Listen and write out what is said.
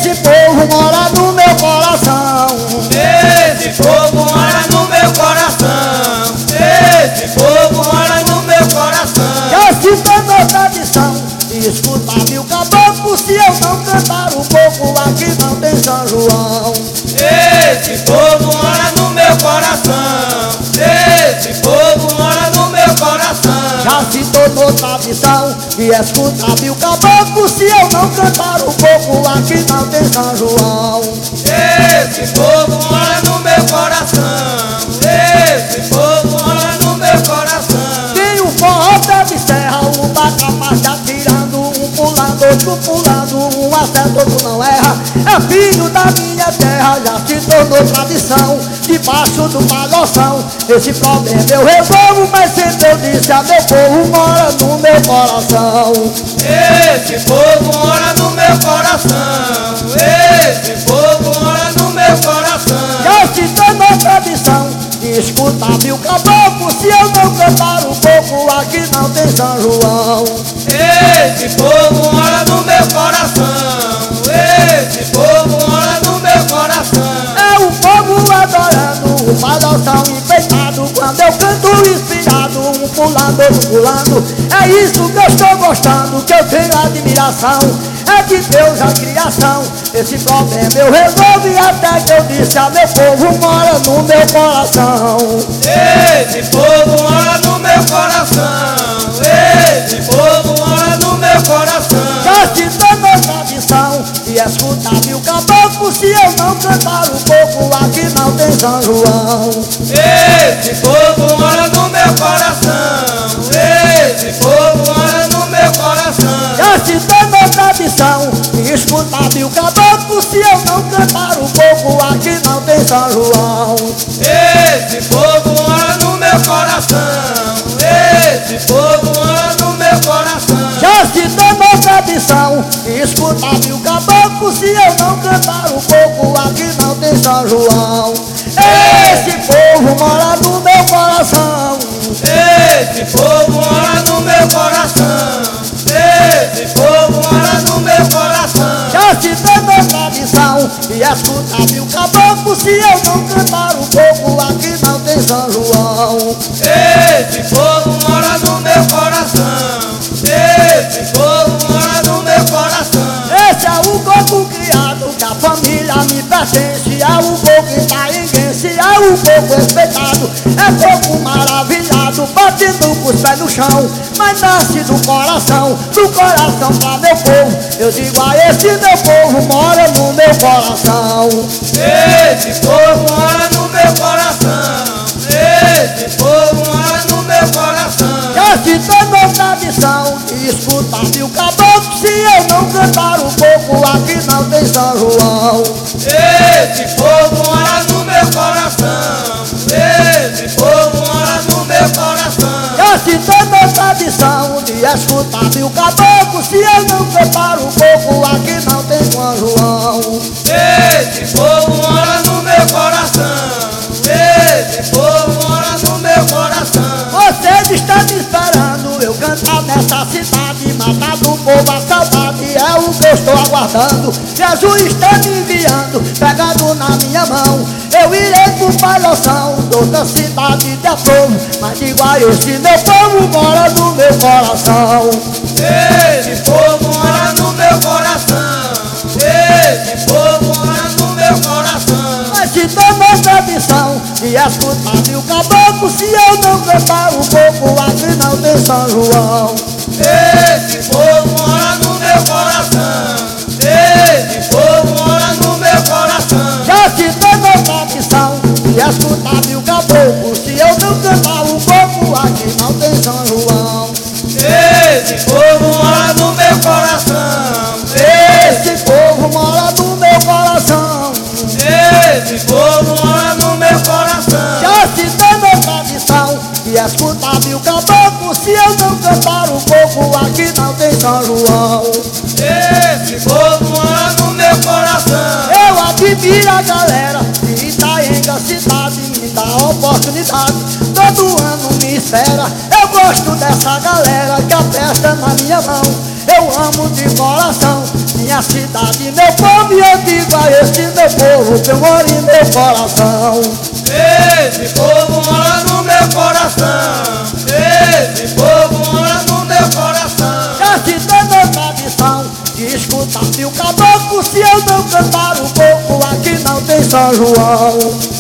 Esse povo mora no meu coração. Esse povo mora no meu coração. Esse povo mora no meu coração. Já se tornou tradição de escutar mil caboclos. Se eu não cantar um pouco, aqui não tem São João. Esse povo mora no meu coração. Esse povo mora no meu coração. Já se tornou tradição de escutar mil caboclos. Se eu não cantar um pouco, aqui não tem São João. Esse povo mora no meu coração. Esse povo mora no meu coração. Tem um forró pé de serra, um bacamarte atirando, um pulando, outro pulando, um acerta, outro não erra. É filho da minha terra, já se tornou tradição, debaixo do palhoção. Esse problema eu resolvo, mas sempre eu disse a meu povo mora no meu coração. Esse povo mora no meu coração. Esse povo mora no meu coração. Já se tornou tradição de escutar mil caboclos. Se eu não cantar um pouco, aqui não tem São João. Esse povo mora no meu coração. Esse povo mora no meu coração. É o povo adorando, o palhoção enfeitado. Quando eu canto inspirado, um pulando, outro pulando. É isso que eu estou gostando, que eu tenho admiração. É de Deus a criação. Esse problema eu resolvi, até que eu disse a meu povo mora no meu coração. Esse povo mora no meu coração. Esse povo mora no meu coração. Já se tornou tradição de escutar mil caboclos. Se eu não cantar um pouco, aqui não tem São João. Esse povo mora no meu coração. Esse povo mora no meu coração. Já se tornou tradição de escutar mil caboclos. Se eu não cantar um pouco, aqui não tem São João. Esse povo mora no meu coração. Esse povo mora no meu coração. Já se tornou tradição de escutar mil caboclos. Se eu não cantar um pouco, aqui não tem São João. Esse povo mora no meu coração. Esse povo mora no meu coração. Esse povo mora no meu coração. Já se tornou tradição de escutar mil caboclos. Se eu não cantar um pouco, aqui não tem São João. Esse povo mora no meu coração. Esse povo mora no meu coração. Esse é o coco criado, que a família me pertence. É o coco itaenguense, é o coco respeitado. É coco maravilhado, batendo com os pés no chão. Mas nasce do coração pra meu povo. Eu digo a esse meu povo mora no meu coração. Esse povo mora no meu coração. Esse povo mora no meu coração. Já se tornou tradição de escutar mil caboclos. Se eu não cantar um pouco, aqui não tem São João. Esse povo mora no meu coração. Esse povo mora no meu coração. Já se tornou tradição de escutar mil caboclos. Se eu não cantar um pouco, aqui não tem São João. Esse povo mora no meu coração. Esse povo mora no meu coração. Você está me esperando eu cantar nessa cidade, matando o povo a saudade. É o que eu estou aguardando. Jesus está me enviando, pegando na minha mão. Eu irei pro palhoção, outra cidade de povo. Mas digo a esse meu povo mora no meu coração. Esse povo mora no meu coração. Esse povo mora no meu coração. Mas se tornou tradição de escutar mil caboclos. Se eu não cantar um pouco, aqui não tem São João. Esse povo mora no meu coração. Esse povo mora no meu coração. Já se tornou tradição de escutar mil caboclos. Se eu não cantar um pouco, aqui não tem São João. Esse povo mora no meu coração. Esse povo mora no meu coração. Esse povo mora no meu coração. Já se tornou tradição de escutar mil caboclos. Se eu não cantar um pouco, aqui não tem São João. Esse povo mora no meu coração. Eu admiro a galera de Itaenga, cidade, me dá oportunidade. Todo ano me espera. Eu gosto dessa galera que aperta na minha mão. Eu amo de coração minha minha cidade, meu povo, e eu digo a este meu povo que eu moro em meu coração. Esse povo mora no meu coração. Esse povo mora no meu coração. Já se tornou tradição de escutar mil caboclos. Se eu não cantar um pouco, aqui não tem São João.